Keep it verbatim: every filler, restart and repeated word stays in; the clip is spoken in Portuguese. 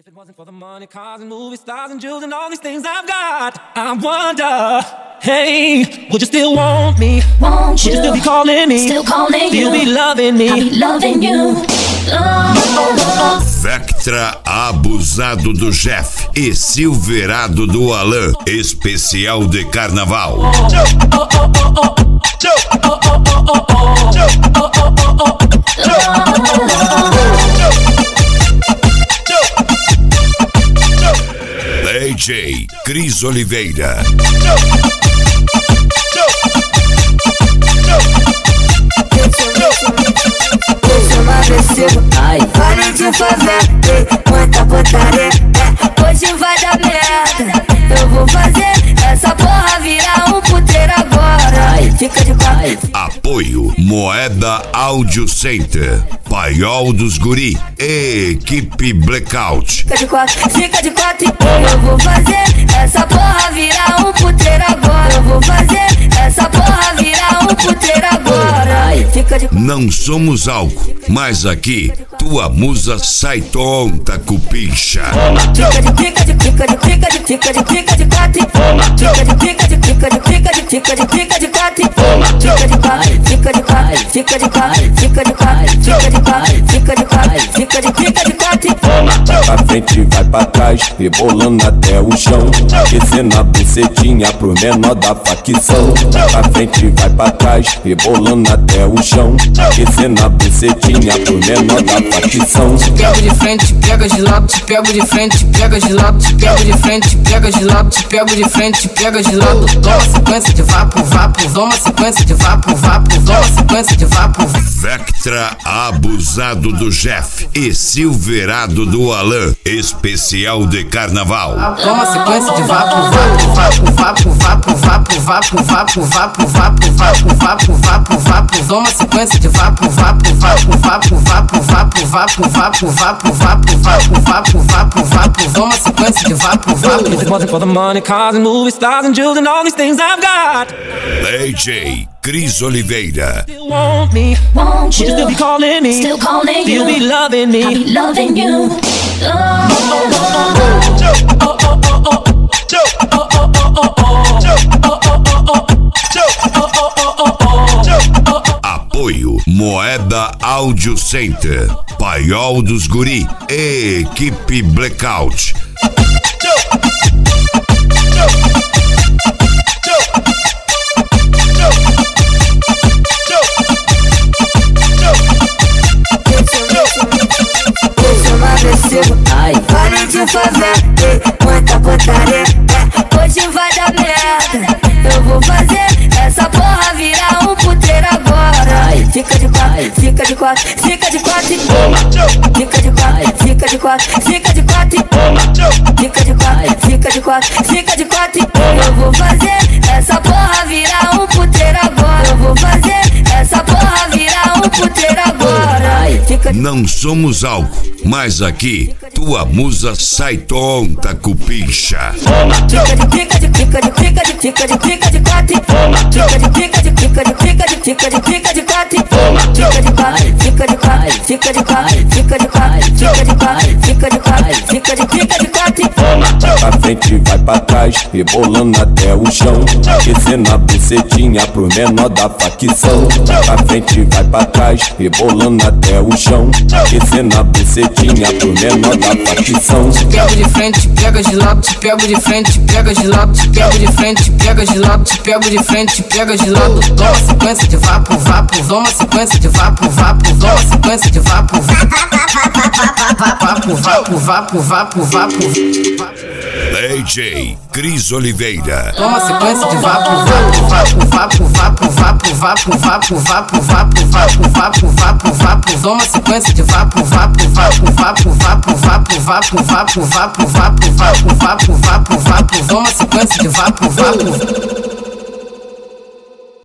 it wasn't for the money, cars and movie stars and jewels and all these things I've got, I wonder, hey, would you still want me? Won't you? Would you still be calling me? Still calling Still you. be loving me? I'll be loving you. Oh. Vectra Abusado do Jeff e Silverado do Alan, especial de carnaval. D J Cris Oliveira. Ai, parem de fazer, muita putaria. Hoje vai dar merda. Eu vou fazer essa porra virar um puteiro agora. Ai, fica de quatro. Apoio Moeda Audio Center, Paiol dos Guri, Equipe Blackout. Fica de quatro, fica de quatro. Eu vou fazer essa porra virar um puteiro agora. Eu vou fazer essa porra virar um puteiro agora. Ai, fica de quatro. Não somos álcool, mas aqui tua musa sai tonta, cupincha. Fica de fica de fica de fica de fica de fica de quatro. Fica de fica de fica de fica de fica de fica de quatro. Fica de quatro, fica de quatro, fica de quatro, fica de quatro, fica de quatro, fica de quatro, fica de fica de quatro. Vai pra frente, vai pra trás, rebolando até o chão, descendo a bucetinha pro menor da facção. Vai pra frente, vai pra trás, rebolando até o chão, descendo a bucetinha pro menor da facção. Te pego de frente, te pega de lado, te pego de frente, te pega de lado, te pego de frente, te pega de lado, te pego de frente, te pega de lado. Toma sequência de vapo, vapo, toma sequência de vapo, vapo, toma sequência de vapo. Vectra Abusado do Jeff e Silverado do Alan, especial de carnaval. Toma sequência de vapo, vapo, vapo, vapo, vapo, vapo, vapo, vapo, vapo, vapo, vapo, vapo, vapo, vapo. Toma sequência de vapo, vapo, vapo, vapo, vapo, vapo, vapo, vapo, vapo, vapo, vapo, vapo, vapo, vapo. Toma sequência de vapo, vapo. If it wasn't for the money, cars and movie stars and jewels and all these things I've got, D J Cris Oliveira. still want me? Won't Would you you? still be calling me? Still calling Still be you. loving I'll me? be loving you. Oh. Apoio Moeda Audio Center, Paiol dos Guri, Equipe Blackout. Ai, parem de fazer, muita putaria. Hoje vai dar merda. Eu vou fazer essa porra virar um puteiro agora. Ai, fica de quatro, fica de quatro, fica de quatro. Fica de quatro, fica de quatro, fica de quatro. Fica de quatro, fica de quatro, fica de quatro. Eu vou fazer essa porra virar um puteiro agora. Eu vou fazer essa porra virar um puteiro agora. Ai, fica de Não somos álcool, mas aqui tua musa sai tonta, cupincha. Fica de fica de fica de fica de fica de fica de quatro. Fica de fica de fica de fica de fica de fica de quatro. Fica de quatro, fica de quatro, fica de quatro, fica de quatro, fica de quatro, fica de quatro, fica de fica de quatro. Vai pra frente, vai pra trás, rebolando até o chão, descendo a bucetinha pro menor da facção. Vai pra frente, vai pra trás, rebolando até o chão, descendo a bucetinha pro menor da facção. Te pego de frente, te pega de lado, te pego de frente, te pega de lado, te pego de frente, te pega de lado, te pego de frente, te pega de lado. Toma sequência de vapo, vapo, toma sequência de vapo, vapo, toma sequência de vapo, vapo, vapo, vapo, vapo, vapo. D J Cris Oliveira. Toma sequência de vapo, vapo, vapo, vapo, vapo, vapo, vapo, vapo, vapo, vapo, vapo, vapo, vapo, vapo. Toma sequência de vapo, vapo, vapo, vapo, vapo, vapo, vapo, vapo, vapo, vapo, vapo, vapo, vapo, vapo. Toma sequência de vapo, vapo.